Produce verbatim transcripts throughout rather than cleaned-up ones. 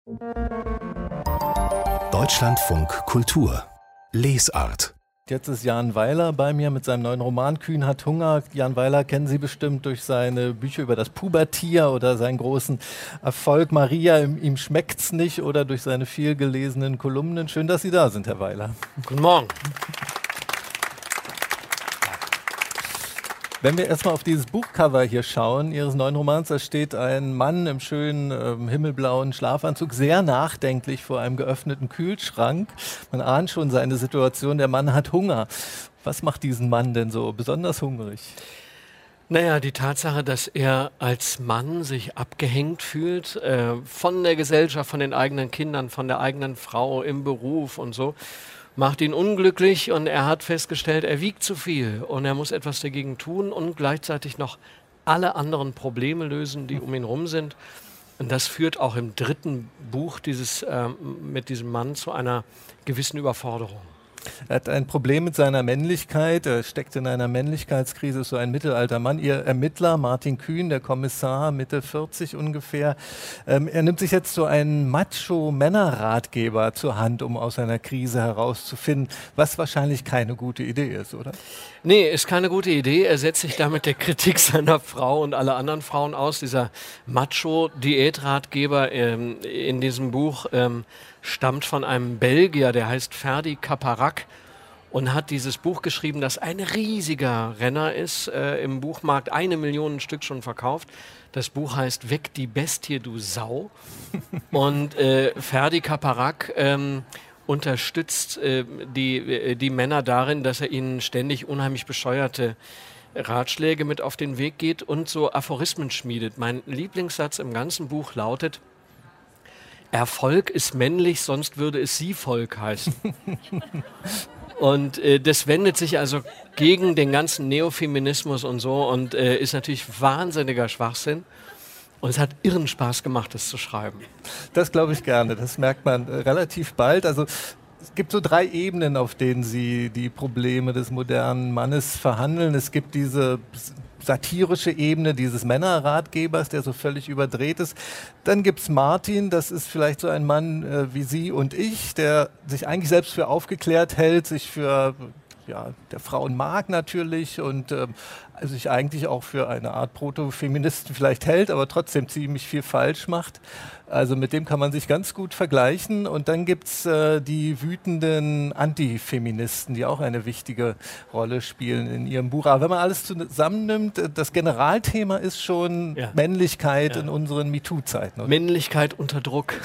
Deutschlandfunk Kultur Lesart. Jetzt ist Jan Weiler bei mir mit seinem neuen Roman Kühn hat Hunger. Jan Weiler kennen Sie bestimmt durch seine Bücher über das Pubertier oder seinen großen Erfolg Maria, ihm schmeckt's nicht, oder durch seine viel gelesenen Kolumnen. Schön, dass Sie da sind, Herr Weiler. Guten Morgen. Wenn wir erstmal auf dieses Buchcover hier schauen, Ihres neuen Romans, da steht ein Mann im schönen äh, himmelblauen Schlafanzug, sehr nachdenklich vor einem geöffneten Kühlschrank. Man ahnt schon seine Situation, der Mann hat Hunger. Was macht diesen Mann denn so besonders hungrig? Naja, die Tatsache, dass er als Mann sich abgehängt fühlt, äh, von der Gesellschaft, von den eigenen Kindern, von der eigenen Frau im Beruf und so, macht ihn unglücklich, und er hat festgestellt, er wiegt zu viel und er muss etwas dagegen tun und gleichzeitig noch alle anderen Probleme lösen, die um ihn rum sind. Und das führt auch im dritten Buch dieses, äh, mit diesem Mann zu einer gewissen Überforderung. Er hat ein Problem mit seiner Männlichkeit, er steckt in einer Männlichkeitskrise, ist so ein mittelalter Mann. Ihr Ermittler Martin Kühn, der Kommissar, Mitte vierzig ungefähr, ähm, er nimmt sich jetzt so einen Macho-Männerratgeber zur Hand, um aus seiner Krise herauszufinden, was wahrscheinlich keine gute Idee ist, oder? Nee, ist keine gute Idee. Er setzt sich damit der Kritik seiner Frau und aller anderen Frauen aus. Dieser Macho-Diätratgeber ähm, in diesem Buch ähm, stammt von einem Belgier, der heißt Ferdi Caparac, und hat dieses Buch geschrieben, das ein riesiger Renner ist, äh, im Buchmarkt eine Million Stück schon verkauft. Das Buch heißt Weg die Bestie, du Sau. Und äh, Ferdi Caparac ähm, unterstützt äh, die, äh, die Männer darin, dass er ihnen ständig unheimlich bescheuerte Ratschläge mit auf den Weg geht und so Aphorismen schmiedet. Mein Lieblingssatz im ganzen Buch lautet: Erfolg ist männlich, sonst würde es Sie-Volk heißen. Und äh, das wendet sich also gegen den ganzen Neofeminismus und so und äh, ist natürlich wahnsinniger Schwachsinn. Und es hat irren Spaß gemacht, das zu schreiben. Das glaube ich gerne, das merkt man äh, relativ bald. Also es gibt so drei Ebenen, auf denen Sie die Probleme des modernen Mannes verhandeln. Es gibt diese satirische Ebene dieses Männerratgebers, der so völlig überdreht ist. Dann gibt es Martin, das ist vielleicht so ein Mann äh, wie Sie und ich, der sich eigentlich selbst für aufgeklärt hält, sich für ja, der Frauen mag natürlich und ähm, sich eigentlich auch für eine Art Proto-Feministen vielleicht hält, aber trotzdem ziemlich viel falsch macht. Also mit dem kann man sich ganz gut vergleichen. Und dann gibt es äh, die wütenden Antifeministen, die auch eine wichtige Rolle spielen in ihrem Buch. Aber wenn man alles zusammennimmt, das Generalthema ist schon ja. Männlichkeit ja. in unseren MeToo-Zeiten. Oder? Männlichkeit unter Druck,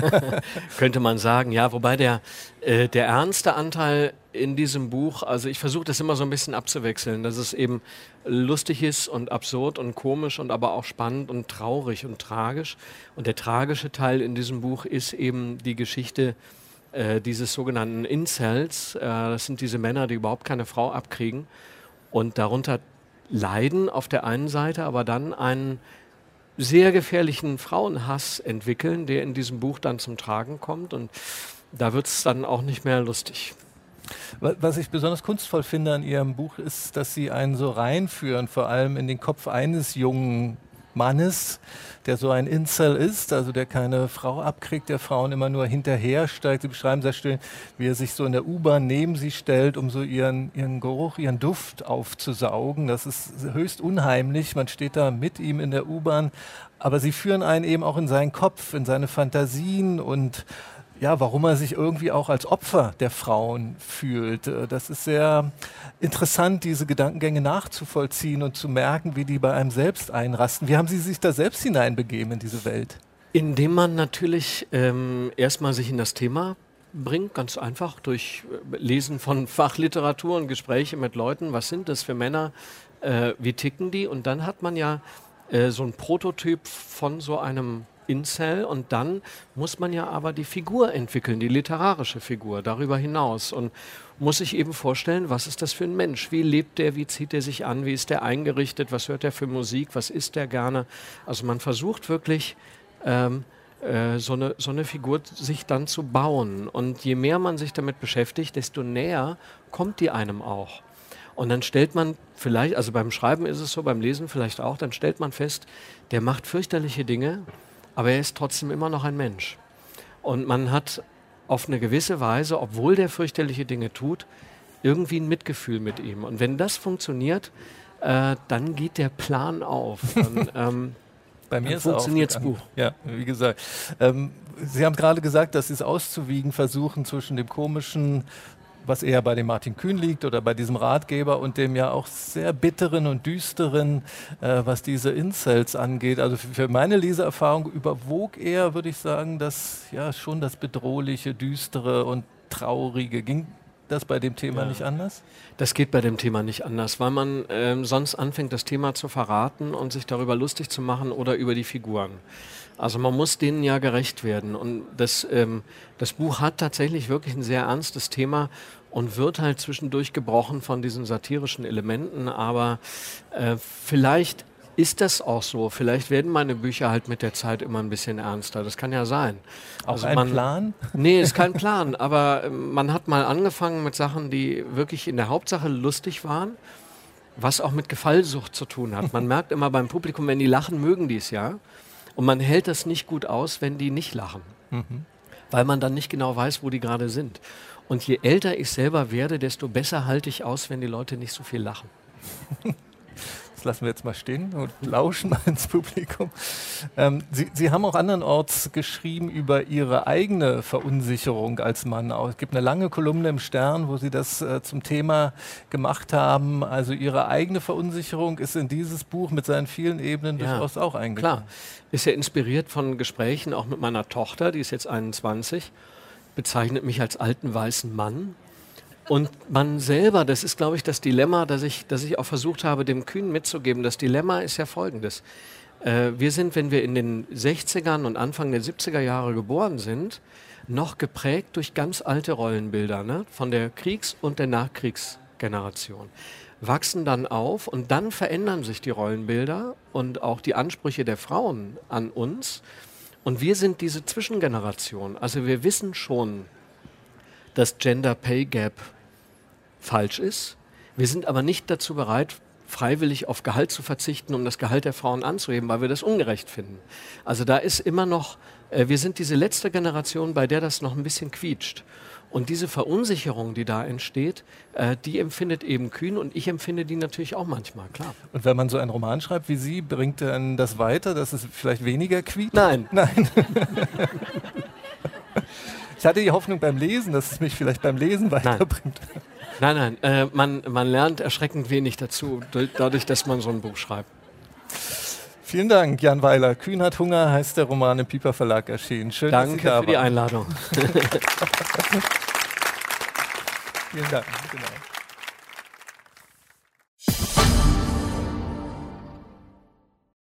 könnte man sagen. Ja, wobei der, äh, der ernste Anteil in diesem Buch, also ich versuche das immer so ein bisschen abzuwechseln, dass es eben lustig ist und absurd und komisch und aber auch spannend und traurig und tragisch. Und der tragische Teil in diesem Buch ist eben die Geschichte äh, dieses sogenannten Incels. Äh, das sind diese Männer, die überhaupt keine Frau abkriegen und darunter leiden auf der einen Seite, aber dann einen sehr gefährlichen Frauenhass entwickeln, der in diesem Buch dann zum Tragen kommt. Und da wird es dann auch nicht mehr lustig. Was ich besonders kunstvoll finde an Ihrem Buch ist, dass Sie einen so reinführen, vor allem in den Kopf eines jungen Mannes, der so ein Incel ist, also der keine Frau abkriegt, der Frauen immer nur hinterhersteigt. Sie beschreiben sehr schön, wie er sich so in der U-Bahn neben sie stellt, um so ihren, ihren Geruch, ihren Duft aufzusaugen. Das ist höchst unheimlich. Man steht da mit ihm in der U-Bahn, aber Sie führen einen eben auch in seinen Kopf, in seine Fantasien und ja, warum er sich irgendwie auch als Opfer der Frauen fühlt. Das ist sehr interessant, diese Gedankengänge nachzuvollziehen und zu merken, wie die bei einem selbst einrasten. Wie haben Sie sich da selbst hineinbegeben in diese Welt? Indem man natürlich ähm, erstmal sich in das Thema bringt, ganz einfach, durch Lesen von Fachliteratur und Gespräche mit Leuten. Was sind das für Männer? Äh, wie ticken die? Und dann hat man ja äh, so ein Prototyp von so einem Incel, und dann muss man ja aber die Figur entwickeln, die literarische Figur darüber hinaus, und muss sich eben vorstellen, was ist das für ein Mensch, wie lebt der, wie zieht er sich an, wie ist der eingerichtet, was hört er für Musik, was isst er gerne. Also man versucht wirklich ähm, äh, so eine, so eine Figur sich dann zu bauen, und je mehr man sich damit beschäftigt, desto näher kommt die einem auch. Und dann stellt man vielleicht, also beim Schreiben ist es so, beim Lesen vielleicht auch, dann stellt man fest, der macht fürchterliche Dinge, aber er ist trotzdem immer noch ein Mensch. Und man hat auf eine gewisse Weise, obwohl der fürchterliche Dinge tut, irgendwie ein Mitgefühl mit ihm. Und wenn das funktioniert, äh, dann geht der Plan auf. Dann, ähm, Bei mir ist funktioniert das Buch. Ja, wie gesagt. Ähm, Sie haben gerade gesagt, dass Sie es auszuwiegen versuchen zwischen dem Komischen, was eher bei dem Martin Kühn liegt oder bei diesem Ratgeber und dem ja auch sehr bitteren und düsteren, äh, was diese Incels angeht. Also für meine Leseerfahrung überwog eher, würde ich sagen, das ja schon das Bedrohliche, Düstere und Traurige. Ging das bei dem Thema Ja. nicht anders? Das geht bei dem Thema nicht anders, weil man ähm, sonst anfängt, das Thema zu verraten und sich darüber lustig zu machen oder über die Figuren. Also man muss denen ja gerecht werden. Und das, ähm, das Buch hat tatsächlich wirklich ein sehr ernstes Thema und wird halt zwischendurch gebrochen von diesen satirischen Elementen. Aber äh, vielleicht ist das auch so. Vielleicht werden meine Bücher halt mit der Zeit immer ein bisschen ernster. Das kann ja sein. Auch Also ein man, Plan? Nee, ist kein Plan. Aber ähm, man hat mal angefangen mit Sachen, die wirklich in der Hauptsache lustig waren, was auch mit Gefallsucht zu tun hat. Man merkt immer beim Publikum, wenn die lachen, mögen die es ja. Und man hält das nicht gut aus, wenn die nicht lachen. Mhm. Weil man dann nicht genau weiß, wo die gerade sind. Und je älter ich selber werde, desto besser halte ich aus, wenn die Leute nicht so viel lachen. Das lassen wir jetzt mal stehen und lauschen mal ins Publikum. Ähm, Sie, Sie haben auch andernorts geschrieben über Ihre eigene Verunsicherung als Mann. Es gibt eine lange Kolumne im Stern, wo Sie das äh, zum Thema gemacht haben. Also Ihre eigene Verunsicherung ist in dieses Buch mit seinen vielen Ebenen Ja, durchaus auch eingegangen. Klar, ist ja inspiriert von Gesprächen auch mit meiner Tochter, die ist jetzt einundzwanzig, bezeichnet mich als alten weißen Mann. Und man selber, das ist, glaube ich, das Dilemma, das ich, das ich auch versucht habe, dem Kühn mitzugeben. Das Dilemma ist ja folgendes. Äh, wir sind, wenn wir in den sechzigern und Anfang der siebziger Jahre geboren sind, noch geprägt durch ganz alte Rollenbilder, ne? Von der Kriegs- und der Nachkriegsgeneration. Wachsen dann auf und dann verändern sich die Rollenbilder und auch die Ansprüche der Frauen an uns. Und wir sind diese Zwischengeneration. Also wir wissen schon, dass Gender Pay Gap falsch ist. Wir sind aber nicht dazu bereit, freiwillig auf Gehalt zu verzichten, um das Gehalt der Frauen anzuheben, weil wir das ungerecht finden. Also da ist immer noch, äh, wir sind diese letzte Generation, bei der das noch ein bisschen quietscht. Und diese Verunsicherung, die da entsteht, äh, die empfindet eben Kühn und ich empfinde die natürlich auch manchmal, klar. Und wenn man so einen Roman schreibt wie Sie, bringt dann das weiter, dass es vielleicht weniger quietscht? Nein. Nein. Ich hatte die Hoffnung beim Lesen, dass es mich vielleicht beim Lesen weiterbringt. Nein, nein, äh, man, man lernt erschreckend wenig dazu, dadurch, dass man so ein Buch schreibt. Vielen Dank, Jan Weiler. Kühn hat Hunger heißt der Roman im Piper Verlag erschienen. Schön, Danke dass Sie da für die waren. Einladung. Vielen Dank. Genau.